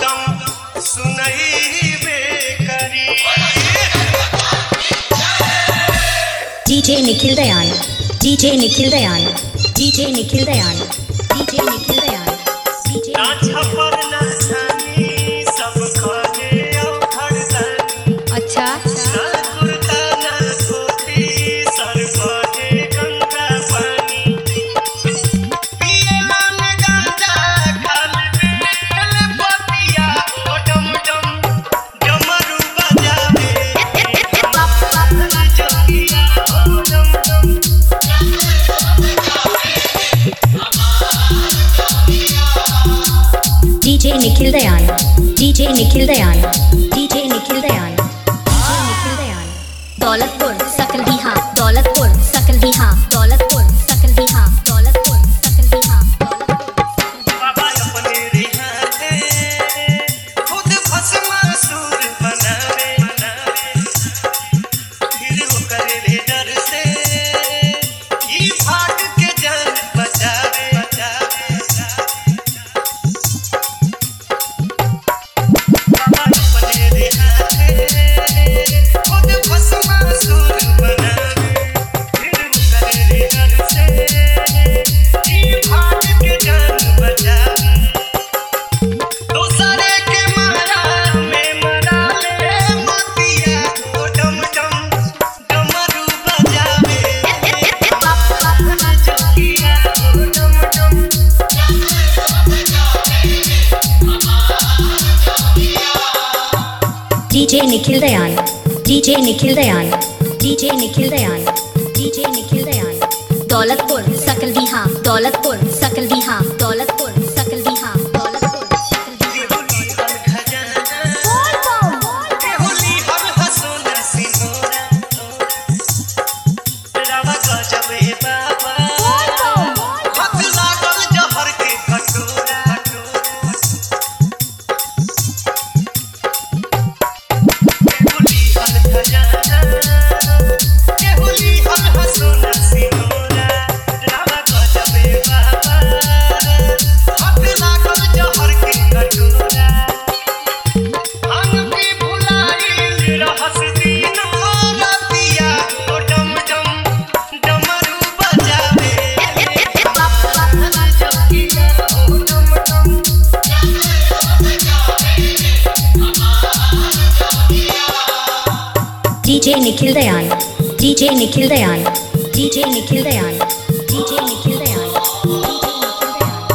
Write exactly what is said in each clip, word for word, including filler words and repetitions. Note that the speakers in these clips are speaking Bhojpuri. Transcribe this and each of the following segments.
हरदम सुनइबे करी। DJ Nikhil Dayal, DJ Nikhil Dayal, DJ Nikhil Dayal, DJ Nikhil Dayal, DJ ना छपर ना छानी सब कहे औखड़दानी। अच्छा ना कुर्ता ना धोती सर बहे गंगा पानी। पियला में गांजा खाल बेल पतिया ओ डम डम डमरू बजावे। जोगिया ओ डम डम DJ Nikhil Dayal, DJ Nikhil Dayal, DJ Nikhil Dayal, DJ Nikhil Dayal. Daulatpur सकल बिहा, दौलतपुर सकल बिहा, दौलतपुर सकल बिहा, दौलतपुर सकल बिहा, दौलतपुर। बाबा अपने रिहाते खुद भस्मासुर बनावे फिर ओकर रे डर से ई भाग के जान बचावे। बाबा अपने रिहाते खुद भस्मासुर बनावे फिर ओकर रे डर से ई भाग के जान बचावे। दूसरे के मारा में मरा ले मोतिया ओ डम डम डमरू बजावे। जोगिया ओ डम डम DJ Nikhil Dayal, DJ Nikhil Dayal, DJ Nikhil Dayal, DJ Nikhil Dayal. Daulatpur सकल बिहा, दौलतपुर सकल बिहा, दौलतपुर सकल बिहा, दौलतपुर सकल बिहा। केहुली हर खजाना केहुली हर हसोना सिनोरा रावा गजबे बाबा हाथ लागल जहर के कटोरा। केहुली हर खजाना केहुली हर हसोना सिनोरा रावा गजबे बाबा हाथ लागल जहर के कटोरा। भांग पे भुलाइल रहस दिन रतिया ओ डम डम डमरू बजावे। जोगिया ओ डम डम DJ Nikhil Dayal, DJ Nikhil Dayal, DJ Nikhil Dayal, DJ Nikhil Dayal, DJ Nikhil Dayal.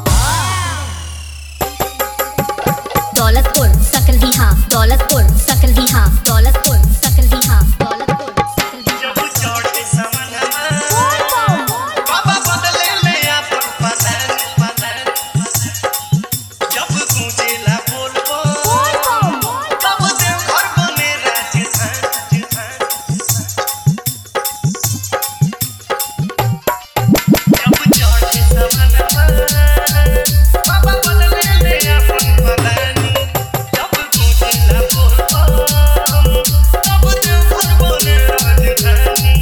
Daulatpur सकल बिहा, दौलतपुर सकल बिहा, दौलतपुर सकल बिहा, दौलतपुर सकल बिहा। जब चढ़े समनमा बाबा बदले ले अपन पलान पलान। जब गूंजेला बोलबो तब देवघर बने राजधान। जब चढ़े समनमा बाबा बदले ले अपन पलानी। जब गूंजेला बोलबो तब देवघर बने राजधानी।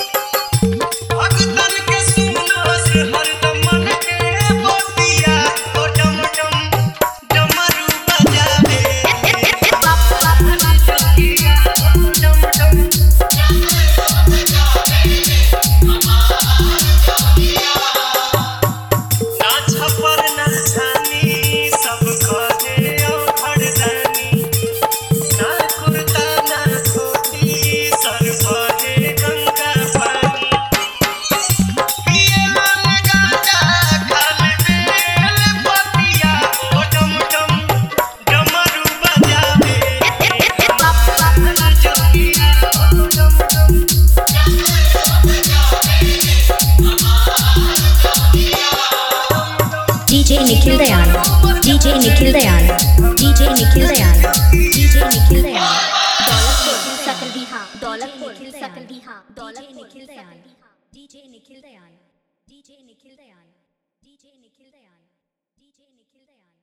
भगतन के सुनस हरदम मन के बतिया ओ डम डम डमरू बजावे। जोगिया ओ डम डम ना छपर ना छानी सब कहे औखड़दानी। ना कुर्ता ना धोती सर बहे गंगा पानी। पियला में गांजा खाल बेल पतिया ओ डम डम डमरू बजावे। जोगिया ओ डम डम DJ Nikhil Dayal, DJ Nikhil Dayal, DJ Nikhil Dayal, DJ Nikhil Dayal. Daulatpur सकल बिहा, दौलतपुर सकल बिहा, Daulatpur Nikhil Dayal, DJ Nikhil Dayal, DJ Nikhil Dayal, DJ Nikhil Dayal, DJ Nikhil Dayal.